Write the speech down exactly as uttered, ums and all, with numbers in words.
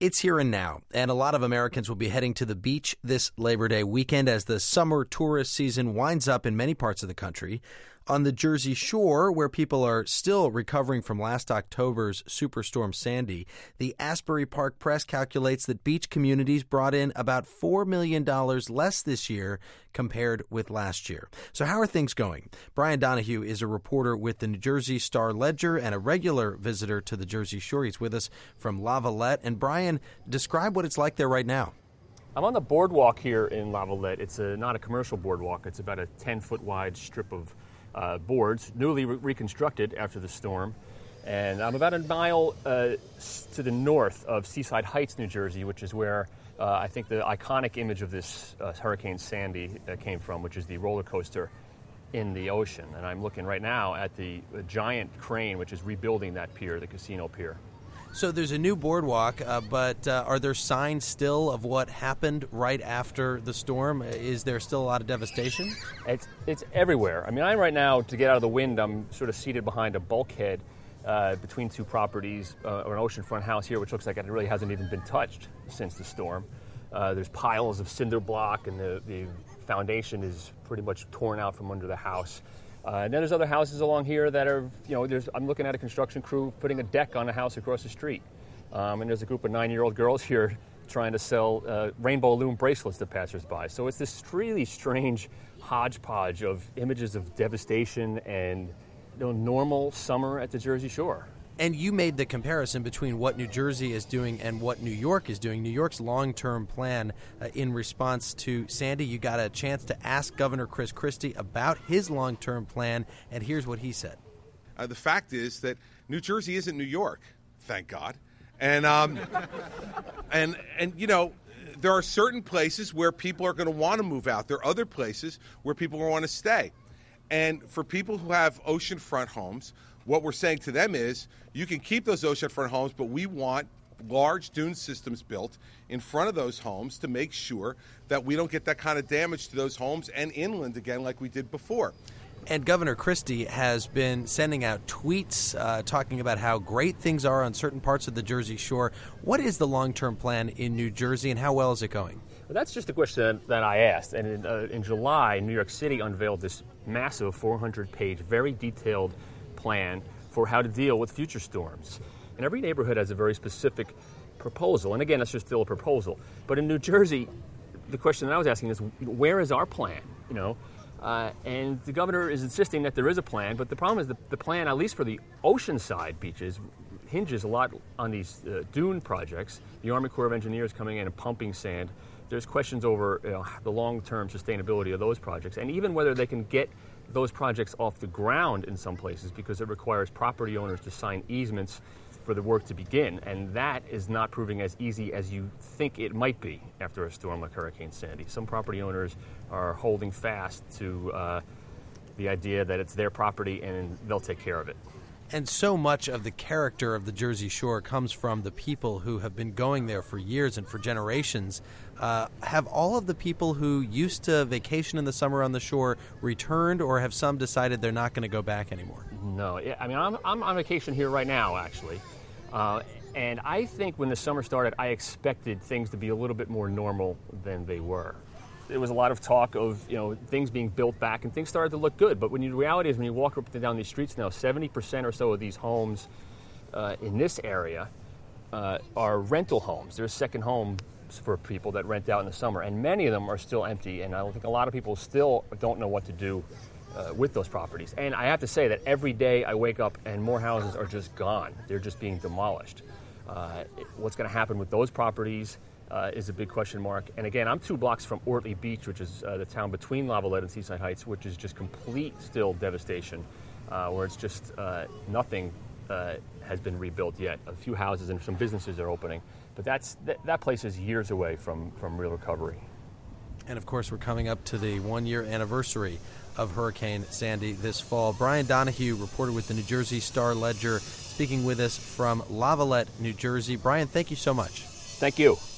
It's here and now, and a lot of Americans will be heading to the beach this Labor Day weekend as the summer tourist season winds up in many parts of the country. On the Jersey Shore, where people are still recovering from last October's Superstorm Sandy, the Asbury Park Press calculates that beach communities brought in about four million dollars less this year compared with last year. So how are things going? Brian Donahue is a reporter with the New Jersey Star-Ledger and a regular visitor to the Jersey Shore. He's with us from Lavallette. And Brian, describe what it's like there right now. I'm on the boardwalk here in Lavallette. It's a, not a commercial boardwalk. It's about a ten-foot wide strip of Uh, boards, newly re- reconstructed after the storm. And I'm about a mile uh, s- to the north of Seaside Heights, New Jersey, which is where uh, I think the iconic image of this uh, Hurricane Sandy uh, came from, which is the roller coaster in the ocean. And I'm looking right now at the, the giant crane, which is rebuilding that pier, the casino pier. So there's a new boardwalk, uh, but uh, are there signs still of what happened right after the storm? Is there still a lot of devastation? It's it's everywhere. I mean, I'm right now, to get out of the wind, I'm sort of seated behind a bulkhead uh, between two properties, uh, or an oceanfront house here, which looks like it really hasn't even been touched since the storm. Uh, there's piles of cinder block, and the, the foundation is pretty much torn out from under the house. Uh, and then there's other houses along here that are, you know, there's, I'm looking at a construction crew putting a deck on a house across the street. Um, and there's a group of nine-year-old girls here trying to sell uh, rainbow loom bracelets to passersby. So it's this really strange hodgepodge of images of devastation and, you know, normal summer at the Jersey Shore. And you made the comparison between what New Jersey is doing and what New York is doing. New York's long-term plan uh, in response to Sandy. You got a chance to ask Governor Chris Christie about his long-term plan, and here's what he said. Uh, the fact is that New Jersey isn't New York, thank God. And, um, and, and you know, there are certain places where people are going to want to move out. There are other places where people want to stay. And for people who have oceanfront homes, what we're saying to them is, you can keep those oceanfront homes, but we want large dune systems built in front of those homes to make sure that we don't get that kind of damage to those homes and inland again like we did before. And Governor Christie has been sending out tweets uh, talking about how great things are on certain parts of the Jersey Shore. What is the long-term plan in New Jersey, and how well is it going? Well, that's just the question that I asked. And in, uh, in July, New York City unveiled this massive four hundred page, very detailed plan for how to deal with future storms. And every neighborhood has a very specific proposal. And again, that's just still a proposal. But in New Jersey, the question that I was asking is, where is our plan? You know, uh, and the governor is insisting that there is a plan. But the problem is the, the plan, at least for the oceanside beaches, hinges a lot on these uh, dune projects. The Army Corps of Engineers coming in and pumping sand. There's questions over, you know, the long-term sustainability of those projects, and even whether they can get those projects off the ground in some places, because it requires property owners to sign easements for the work to begin, and that is not proving as easy as you think it might be after a storm like Hurricane Sandy. Some property owners are holding fast to uh, the idea that it's their property and they'll take care of it. And so much of the character of the Jersey Shore comes from the people who have been going there for years and for generations. Uh, have all of the people who used to vacation in the summer on the shore returned, or have some decided they're not going to go back anymore? No. I mean, I'm, I'm on vacation here right now, actually. Uh, and I think when the summer started, I expected things to be a little bit more normal than they were. There was a lot of talk of, you know, things being built back, and things started to look good. But when you, the reality is, when you walk up and down these streets now, seventy percent or so of these homes uh, in this area uh, are rental homes. They're second homes for people that rent out in the summer, and many of them are still empty. And I don't think a lot of people still don't know what to do uh, with those properties. And I have to say that every day I wake up and more houses are just gone. They're just being demolished. Uh, what's going to happen with those properties Uh, is a big question mark. And again, I'm two blocks from Ortley Beach, which is uh, the town between Lavallette and Seaside Heights, which is just complete still devastation, uh, where it's just uh, nothing uh, has been rebuilt yet. A few houses and some businesses are opening, but that's th- that place is years away from, from real recovery. And of course, we're coming up to the one-year anniversary of Hurricane Sandy this fall. Brian Donahue, reporter with the New Jersey Star-Ledger, speaking with us from Lavallette, New Jersey. Brian, thank you so much. Thank you.